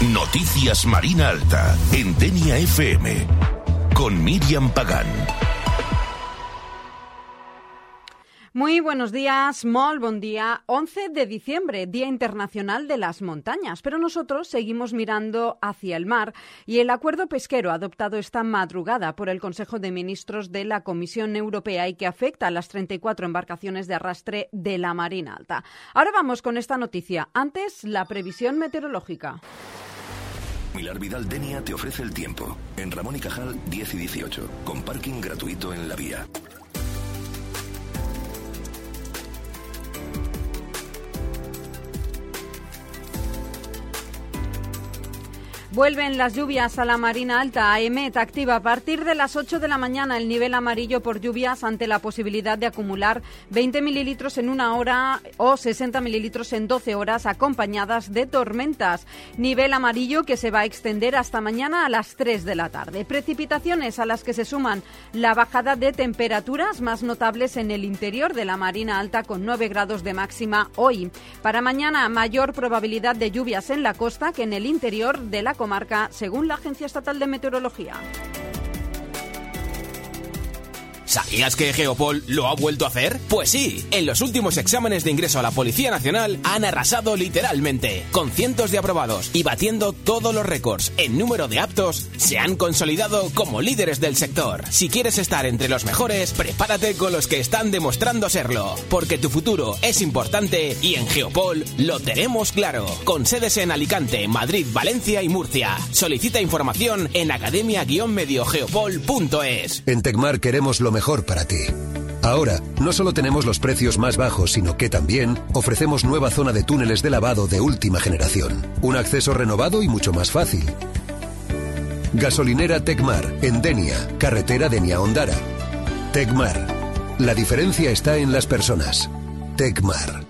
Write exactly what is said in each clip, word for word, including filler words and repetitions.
Noticias Marina Alta, en Denia F M, con Miriam Pagán. Muy buenos días, molt bon día. once de diciembre, Día Internacional de las Montañas, pero nosotros seguimos mirando hacia el mar y el acuerdo pesquero adoptado esta madrugada por el Consejo de Ministros de la Comisión Europea y que afecta a las treinta y cuatro embarcaciones de arrastre de la Marina Alta. Ahora vamos con esta noticia. Antes, la previsión meteorológica. Milar Vidal Denia te ofrece el tiempo. En Ramón y Cajal, diez y dieciocho, con parking gratuito en la vía. Vuelven las lluvias a la Marina Alta. AEMET activa a partir de las ocho de la mañana el nivel amarillo por lluvias ante la posibilidad de acumular veinte mililitros en una hora o sesenta mililitros en doce horas acompañadas de tormentas. Nivel amarillo que se va a extender hasta mañana a las tres de la tarde. Precipitaciones a las que se suman la bajada de temperaturas más notables en el interior de la Marina Alta con nueve grados de máxima hoy. Para mañana mayor probabilidad de lluvias en la costa que en el interior de la comarca, según la Agencia Estatal de Meteorología. ¿Sabías que Geopol lo ha vuelto a hacer? Pues sí, en los últimos exámenes de ingreso a la Policía Nacional han arrasado literalmente, con cientos de aprobados y batiendo todos los récords en número de aptos, se han consolidado como líderes del sector. Si quieres estar entre los mejores, prepárate con los que están demostrando serlo, porque tu futuro es importante y en Geopol lo tenemos claro, con sedes en Alicante, Madrid, Valencia y Murcia. Solicita información en academia guion medio geopol punto es. En Tecmar queremos lo mejor mejor para ti. Ahora, no solo tenemos los precios más bajos, sino que también ofrecemos nueva zona de túneles de lavado de última generación. Un acceso renovado y mucho más fácil. Gasolinera Tecmar, en Denia, carretera Denia-Ondara. Tecmar. La diferencia está en las personas. Tecmar.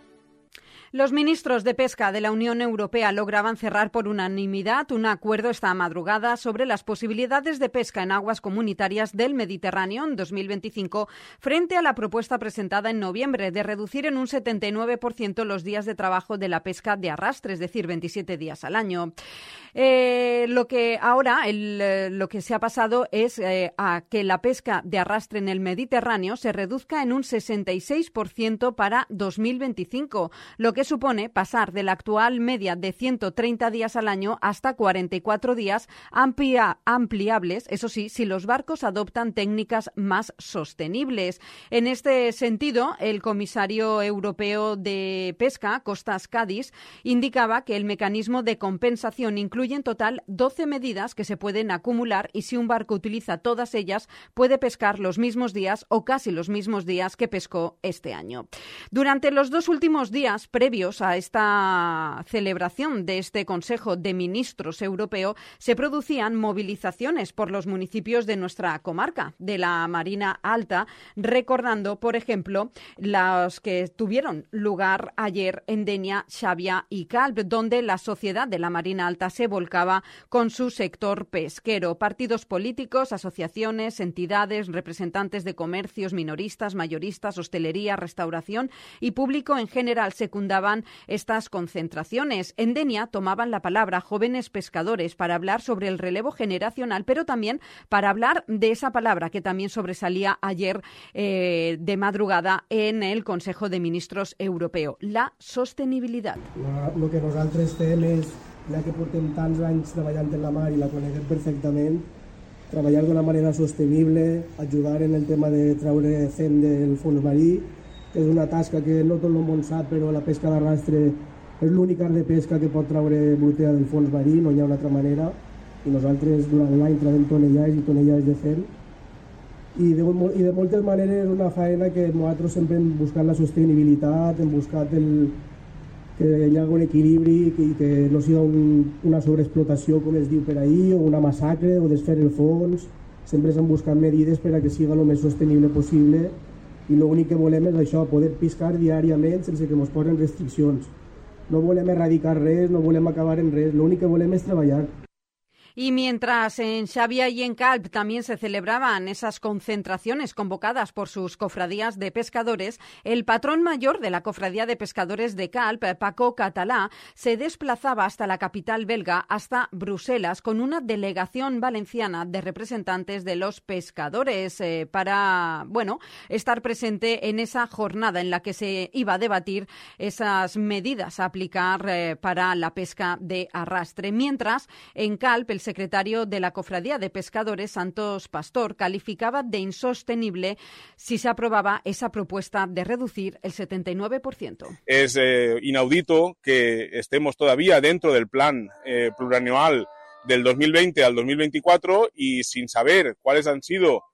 Los ministros de Pesca de la Unión Europea lograban cerrar por unanimidad un acuerdo esta madrugada sobre las posibilidades de pesca en aguas comunitarias del Mediterráneo en dos mil veinticinco frente a la propuesta presentada en noviembre de reducir en un setenta y nueve por ciento los días de trabajo de la pesca de arrastre, es decir, veintisiete días al año. Eh, lo que ahora el, eh, lo que se ha pasado es eh, a que la pesca de arrastre en el Mediterráneo se reduzca en un sesenta y seis por ciento para dos mil veinticinco, lo que supone pasar de la actual media de ciento treinta días al año hasta cuarenta y cuatro días amplia, ampliables, eso sí, si los barcos adoptan técnicas más sostenibles. En este sentido, el comisario europeo de Pesca, Kostas Kadis, indicaba que el mecanismo de compensación incluye en total doce medidas que se pueden acumular y si un barco utiliza todas ellas puede pescar los mismos días o casi los mismos días que pescó este año. Durante los dos últimos días previos a esta celebración de este Consejo de Ministros Europeo se producían movilizaciones por los municipios de nuestra comarca, de la Marina Alta, recordando, por ejemplo, los que tuvieron lugar ayer en Denia, Xàbia y Calp, donde la sociedad de la Marina Alta se volcaba con su sector pesquero. Partidos políticos, asociaciones, entidades, representantes de comercios minoristas, mayoristas, hostelería, restauración y público en general secundaban estas concentraciones. En Denia tomaban la palabra jóvenes pescadores para hablar sobre el relevo generacional, pero también para hablar de esa palabra que también sobresalía ayer eh, de madrugada en el Consejo de Ministros Europeo, la sostenibilitat. El que nosaltres fem és, ja que portem tants anys treballant en la mar i la coneguem perfectament, treballar d'una manera sostenible, ajudar en el tema de treure fem del fons marí, que és una tasca que no tot el món sap, però la pesca d'arrastre és l'únic art de pesca que pot treure blutea del fons marí, no hi ha una altra manera, i nosaltres durant l'any traiem tonellars i tonellars de fem. I de, I de moltes maneres és una feina que nosaltres sempre hem buscat la sostenibilitat, hem buscat el, que hi hagi un equilibri i que, que no sigui un, una sobreexplotació, com es diu per ahir, o una massacre, o desfer el fons. Sempre s'han buscat medides per a que sigui el més sostenible possible i l'únic que volem és això, poder pescar diàriament sense que ens posen restriccions. No volem erradicar res, no volem acabar en res, l'únic que volem és treballar. Y mientras en Xavia y en Calp también se celebraban esas concentraciones convocadas por sus cofradías de pescadores, el patrón mayor de la Cofradía de Pescadores de Calp, Paco Catalá, se desplazaba hasta la capital belga, hasta Bruselas, con una delegación valenciana de representantes de los pescadores eh, para, bueno, estar presente en esa jornada en la que se iba a debatir esas medidas a aplicar eh, para la pesca de arrastre. Mientras, en Calp, el secretario de la Cofradía de Pescadores, Santos Pastor, calificaba de insostenible si se aprobaba esa propuesta de reducir el setenta y nueve por ciento. Es eh, inaudito que estemos todavía dentro del plan eh, plurianual del dos mil veinte al dos mil veinticuatro y sin saber cuáles han sido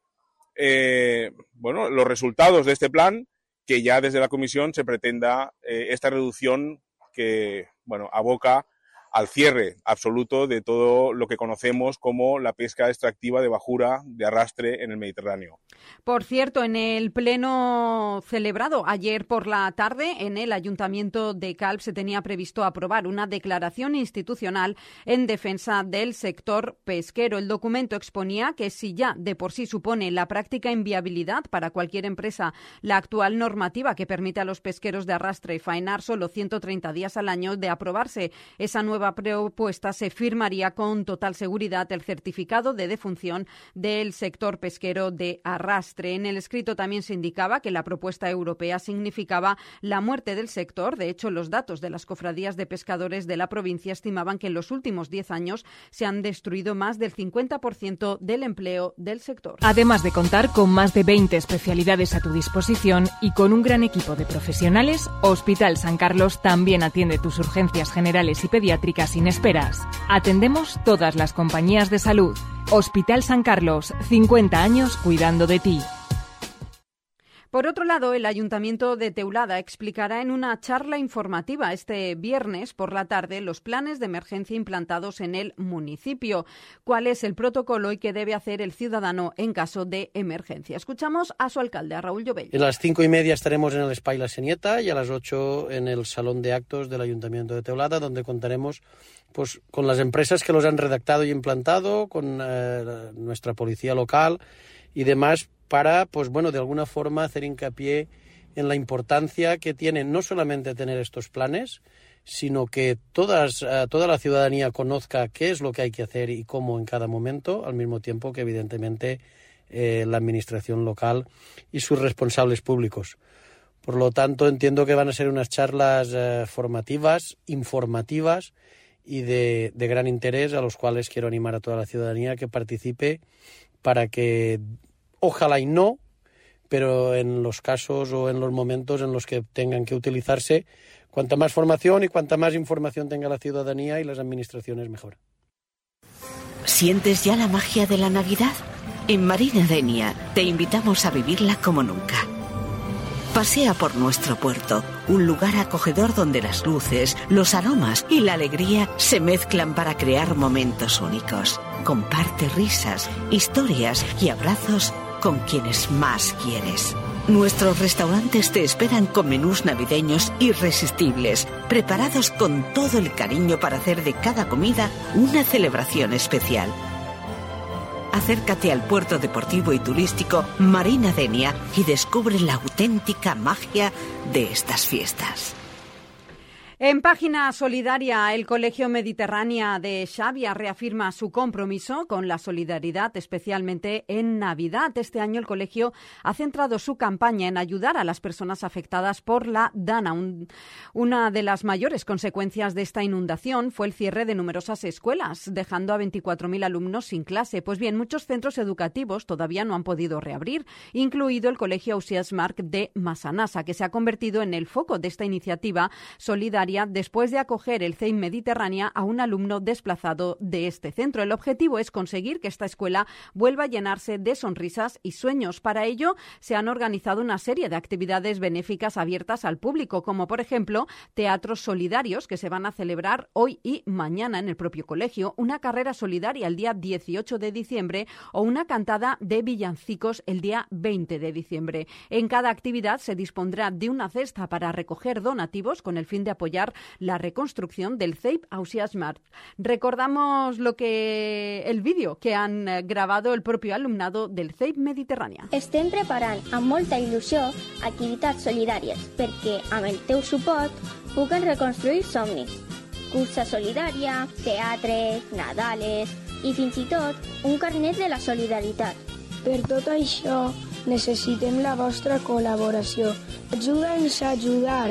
eh, bueno, los resultados de este plan, que ya desde la Comisión se pretenda eh, esta reducción que bueno, aboca al cierre absoluto de todo lo que conocemos como la pesca extractiva de bajura de arrastre en el Mediterráneo. Por cierto, en el pleno celebrado ayer por la tarde en el Ayuntamiento de Calp se tenía previsto aprobar una declaración institucional en defensa del sector pesquero. El documento exponía que si ya de por sí supone la práctica inviabilidad para cualquier empresa la actual normativa que permite a los pesqueros de arrastre faenar solo ciento treinta días al año, de aprobarse esa nueva propuesta se firmaría con total seguridad el certificado de defunción del sector pesquero de arrastre. En el escrito también se indicaba que la propuesta europea significaba la muerte del sector. De hecho, los datos de las cofradías de pescadores de la provincia estimaban que en los últimos diez años se han destruido más del cincuenta por ciento del empleo del sector. Además de contar con más de veinte especialidades a tu disposición y con un gran equipo de profesionales, Hospital San Carlos también atiende tus urgencias generales y pediátricas sin esperas. Atendemos todas las compañías de salud. Hospital San Carlos, cincuenta años cuidando de ti. Por otro lado, el Ayuntamiento de Teulada explicará en una charla informativa este viernes por la tarde los planes de emergencia implantados en el municipio, cuál es el protocolo y qué debe hacer el ciudadano en caso de emergencia. Escuchamos a su alcalde, a Raúl Llobell. A las cinco y media estaremos en el Espai La Senieta y a las ocho en el Salón de Actos del Ayuntamiento de Teulada, donde contaremos pues con las empresas que los han redactado y implantado, con eh, nuestra policía local y demás, para, pues bueno, de alguna forma hacer hincapié en la importancia que tiene no solamente tener estos planes, sino que todas, uh, toda la ciudadanía conozca qué es lo que hay que hacer y cómo en cada momento, al mismo tiempo que evidentemente eh, la administración local y sus responsables públicos. Por lo tanto, entiendo que van a ser unas charlas uh, formativas, informativas y de, de gran interés, a los cuales quiero animar a toda la ciudadanía que participe para que, ojalá y no, pero en los casos o en los momentos en los que tengan que utilizarse, cuanta más formación y cuanta más información tenga la ciudadanía y las administraciones, mejor. ¿Sientes ya la magia de la Navidad? En Marina Denia te invitamos a vivirla como nunca. Pasea por nuestro puerto, un lugar acogedor donde las luces, los aromas y la alegría se mezclan para crear momentos únicos. Comparte risas, historias y abrazos con quienes más quieres. Nuestros restaurantes te esperan con menús navideños irresistibles, preparados con todo el cariño para hacer de cada comida una celebración especial. Acércate al puerto deportivo y turístico Marina Denia y descubre la auténtica magia de estas fiestas. En página solidaria, el Colegio Mediterránea de Xavia reafirma su compromiso con la solidaridad, especialmente en Navidad. Este año el colegio ha centrado su campaña en ayudar a las personas afectadas por la Dana. Un, una de las mayores consecuencias de esta inundación fue el cierre de numerosas escuelas, dejando a veinticuatro mil alumnos sin clase. Pues bien, muchos centros educativos todavía no han podido reabrir, incluido el Colegio Ausiàs Marc de Massanassa, que se ha convertido en el foco de esta iniciativa solidaria después de acoger el C E I M Mediterránea a un alumno desplazado de este centro. El objetivo es conseguir que esta escuela vuelva a llenarse de sonrisas y sueños. Para ello, se han organizado una serie de actividades benéficas abiertas al público, como por ejemplo teatros solidarios que se van a celebrar hoy y mañana en el propio colegio, una carrera solidaria el día dieciocho de diciembre o una cantada de villancicos el día veinte de diciembre. En cada actividad se dispondrá de una cesta para recoger donativos con el fin de apoyar apoyar la reconstrucción del C E I P Ausiàs March. Recordamos lo que el vídeo que han grabado el propio alumnado del C E I P Mediterrània. Estem preparant amb molta il·lusió activitats solidàries perquè amb el teu suport puguem reconstruir somnis. Cursa solidària, teatre, Nadales i fins i tot un carnet de la solidaritat. Per tot això necessitem la vostra col·laboració. Ajuda'ns a ajudar.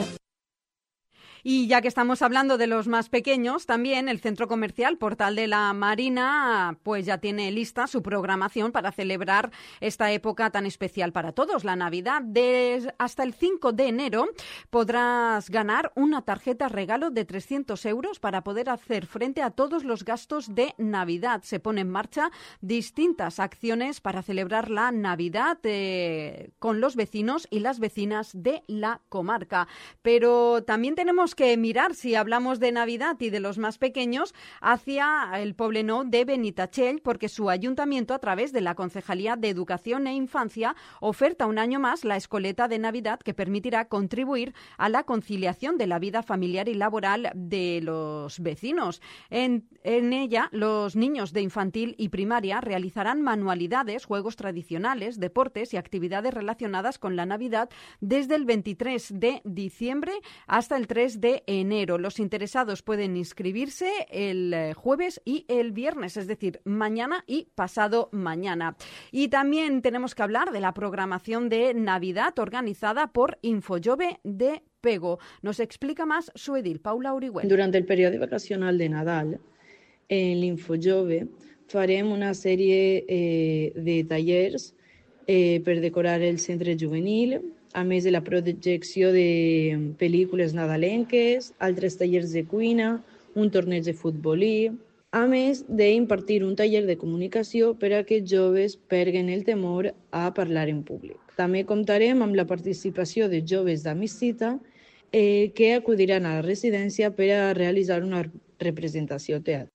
Y ya que estamos hablando de los más pequeños, también el Centro Comercial Portal de la Marina pues ya tiene lista su programación para celebrar esta época tan especial para todos, la Navidad. De, hasta el cinco de enero podrás ganar una tarjeta regalo de trescientos euros para poder hacer frente a todos los gastos de Navidad. Se pone en marcha distintas acciones para celebrar la Navidad eh, con los vecinos y las vecinas de la comarca. Pero también tenemos que mirar, si hablamos de Navidad y de los más pequeños, hacia el Poblenou de Benitatxell, porque su ayuntamiento, a través de la Concejalía de Educación e Infancia, oferta un año más la escoleta de Navidad que permitirá contribuir a la conciliación de la vida familiar y laboral de los vecinos. En, en ella, los niños de infantil y primaria realizarán manualidades, juegos tradicionales, deportes y actividades relacionadas con la Navidad desde el veintitrés de diciembre hasta el tres de enero. Los interesados pueden inscribirse el jueves y el viernes, es decir, mañana y pasado mañana. Y también tenemos que hablar de la programación de Navidad organizada por Infojove de Pego. Nos explica más su edil, Paula Orihuel. Durante el periodo vacacional de Nadal, en l'Infojove farem una sèrie eh, de tallers eh, per decorar el centre juvenil, a més de la projecció de pel·lícules nadalenques, altres tallers de cuina, un torneig de futbolí, a més d'impartir un taller de comunicació per a que els joves perguen el temor a parlar en públic. També comptarem amb la participació de joves d'Amistita eh, que acudiran a la residència per a realitzar una representació teatral.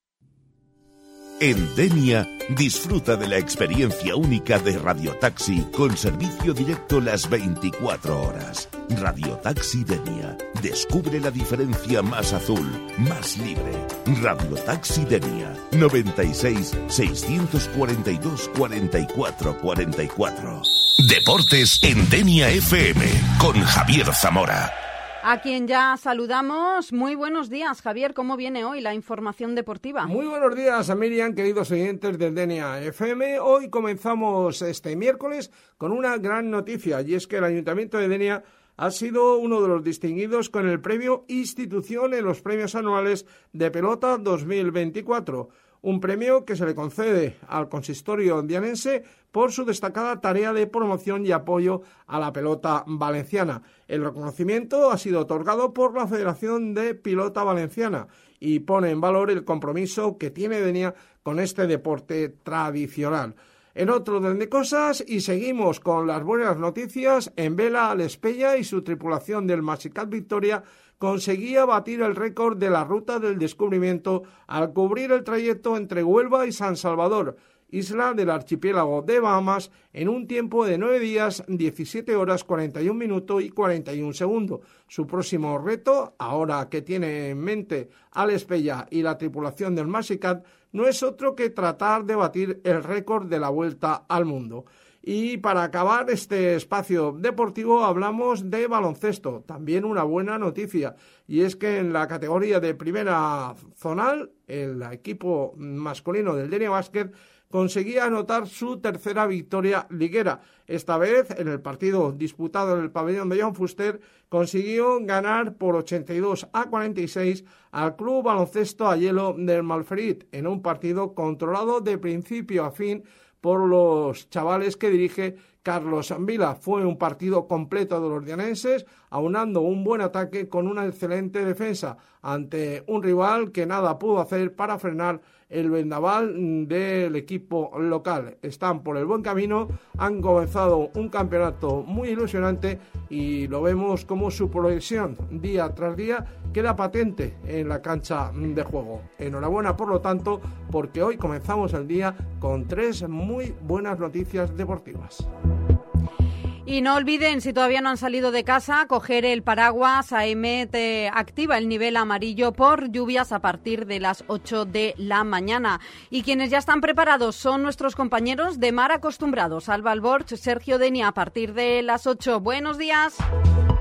En Denia, disfruta de la experiencia única de Radiotaxi con servicio directo las veinticuatro horas. Radiotaxi Denia. Descubre la diferencia más azul, más libre. Radiotaxi Denia. noventa y seis, seiscientos cuarenta y dos, cuarenta y cuatro cuarenta y cuatro. Deportes en Denia F M con Javier Zamora. A quien ya saludamos. Muy buenos días, Javier. ¿Cómo viene hoy la información deportiva? Muy buenos días, a Miriam, queridos oyentes del Denia F M. Hoy comenzamos este miércoles con una gran noticia, y es que el Ayuntamiento de Denia ha sido uno de los distinguidos con el premio Institución en los premios anuales de pelota dos mil veinticuatro. Un premio que se le concede al consistorio dianense por su destacada tarea de promoción y apoyo a la pelota valenciana. El reconocimiento ha sido otorgado por la Federación de Pilota Valenciana y pone en valor el compromiso que tiene Denia con este deporte tradicional. En otro orden de cosas, y seguimos con las buenas noticias, en vela l'Espella y su tripulación del Masicat Victoria conseguía batir el récord de la Ruta del Descubrimiento al cubrir el trayecto entre Huelva y San Salvador, isla del archipiélago de Bahamas, en un tiempo de nueve días, diecisiete horas, cuarenta y un minutos y cuarenta y un segundos. Su próximo reto, ahora que tiene en mente a l'Espella y la tripulación del Masicat, no es otro que tratar de batir el récord de la Vuelta al Mundo. Y para acabar este espacio deportivo hablamos de baloncesto, también una buena noticia, y es que en la categoría de primera zonal, el equipo masculino del Denia Basket conseguía anotar su tercera victoria liguera. Esta vez, en el partido disputado en el pabellón de John Fuster, consiguió ganar por ochenta y dos a cuarenta y seis al Club Baloncesto Ayelo del Malferit, en un partido controlado de principio a fin por los chavales que dirige Carlos Vila. Fue un partido completo de los dianenses, aunando un buen ataque con una excelente defensa ante un rival que nada pudo hacer para frenar el vendaval del equipo local. Están por el buen camino, han comenzado un campeonato muy ilusionante y lo vemos como su progresión día tras día queda patente en la cancha de juego. Enhorabuena, por lo tanto, porque hoy comenzamos el día con tres muy buenas noticias deportivas. Y no olviden, si todavía no han salido de casa, coger el paraguas. AEMET eh, activa el nivel amarillo por lluvias a partir de las ocho de la mañana. Y quienes ya están preparados son nuestros compañeros de mar acostumbrados. Alba Alborch, Sergio Denia, a partir de las ocho. Buenos días.